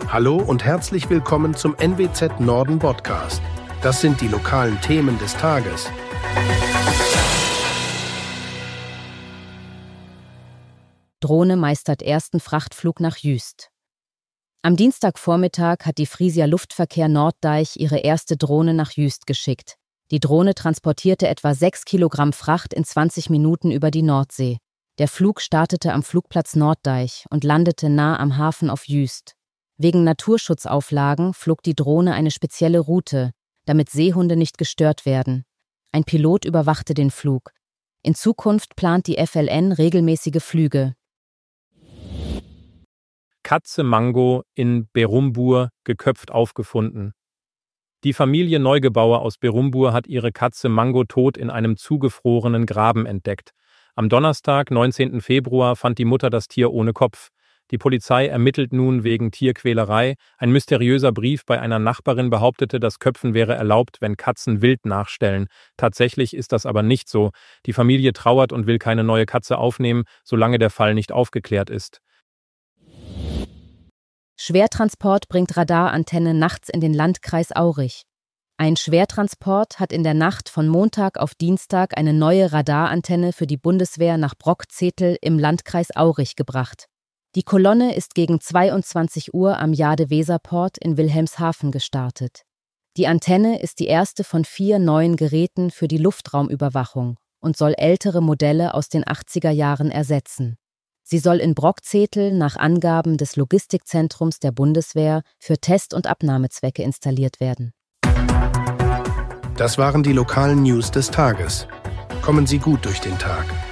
Hallo und herzlich willkommen zum NWZ Norden Podcast. Das sind die lokalen Themen des Tages. Drohne meistert ersten Frachtflug nach Jüst. Am Dienstagvormittag hat die Frisia Luftverkehr Norddeich ihre erste Drohne nach Jüst geschickt. Die Drohne transportierte etwa 6 Kilogramm Fracht in 20 Minuten über die Nordsee. Der Flug startete am Flugplatz Norddeich und landete nah am Hafen auf Jüst. Wegen Naturschutzauflagen flog die Drohne eine spezielle Route, damit Seehunde nicht gestört werden. Ein Pilot überwachte den Flug. In Zukunft plant die FLN regelmäßige Flüge. Katze Mango in Berumbur geköpft aufgefunden. Die Familie Neugebauer aus Berumbur hat ihre Katze Mango tot in einem zugefrorenen Graben entdeckt. Am Donnerstag, 19. Februar, fand die Mutter das Tier ohne Kopf. Die Polizei ermittelt nun wegen Tierquälerei. Ein mysteriöser Brief bei einer Nachbarin behauptete, das Köpfen wäre erlaubt, wenn Katzen wild nachstellen. Tatsächlich ist das aber nicht so. Die Familie trauert und will keine neue Katze aufnehmen, solange der Fall nicht aufgeklärt ist. Schwertransport bringt Radarantenne nachts in den Landkreis Aurich. Ein Schwertransport hat in der Nacht von Montag auf Dienstag eine neue Radarantenne für die Bundeswehr nach Brockzetel im Landkreis Aurich gebracht. Die Kolonne ist gegen 22 Uhr am Jade-Weser-Port in Wilhelmshaven gestartet. Die Antenne ist die erste von 4 neuen Geräten für die Luftraumüberwachung und soll ältere Modelle aus den 80er Jahren ersetzen. Sie soll in Brockzetel nach Angaben des Logistikzentrums der Bundeswehr für Test- und Abnahmezwecke installiert werden. Das waren die lokalen News des Tages. Kommen Sie gut durch den Tag.